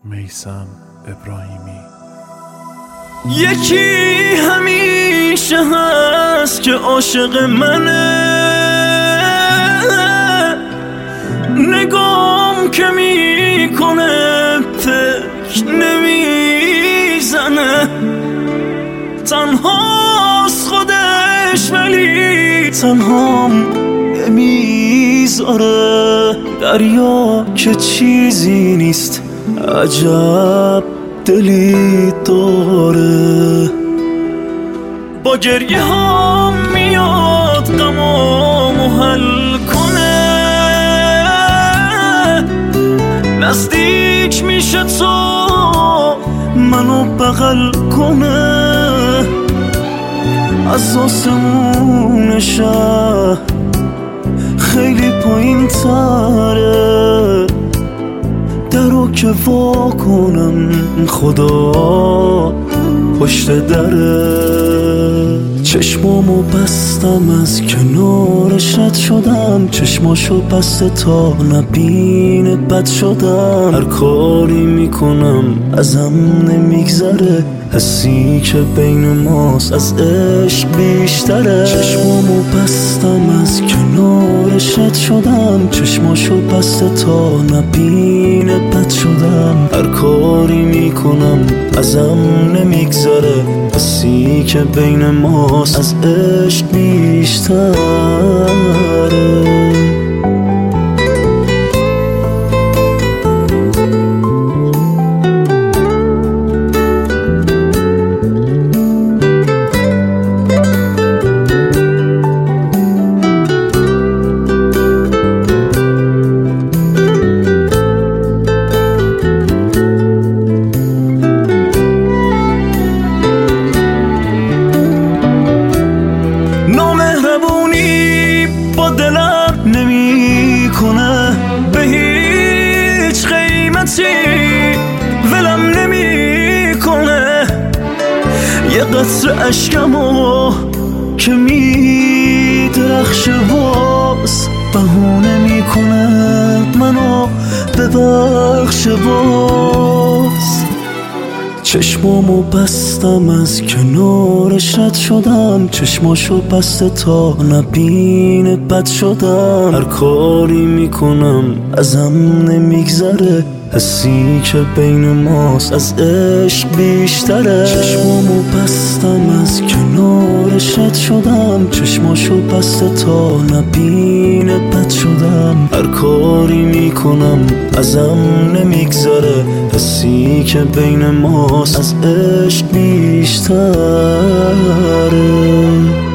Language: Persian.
میثم ابراهیمی. یکی همیشه هست که عاشق منه، نگام که میکنه فکر نمیزنه، تنهاست خودش ولی تنهام نمیذاره. دریا که چیزی نیست عجب دلی داره، با گریه ها میاد غمامو حل کنه، نزدیک میشه تو منو بغل کنه، از آسمون شهر خیلی پایین تره، درو که وا کنم خدا پشت دره. چشمامو بستم از کنارش رد شدم، چشماشو بسته تا نبینه بد شدم، هر کاری میکنم ازم نمیگذره، حسی که بین ماست از عشق بیشتره. چشمامو بستم از کنارش رد شدم، چشماشو بسته تا نبینه بد شدم، هر کاری میکنم ازم نمیگذره، حسی که بین ماست از عشق بیشتره. نامهربونی با دلم نمی کنه، به هیچ قیمتی ولم نمی کنه، یه قطره اشکمو که می درخشه باز بهونه می کنه، منو ببخشه باز. چشمامو بستم از کنارش رد شدم، چشماشو بسته تا نبینه بد شدم، هر کاری میکنم ازم نمیگذره، حسی که بین ماست از عشق بیشتره. چشمامو بستم از کنارش رد شدم، چشماشو بسته تا نبینه بد شدم، هر کاری میکنم ازم نمیگذره، حسی که بین ماست از عشق بیشتره.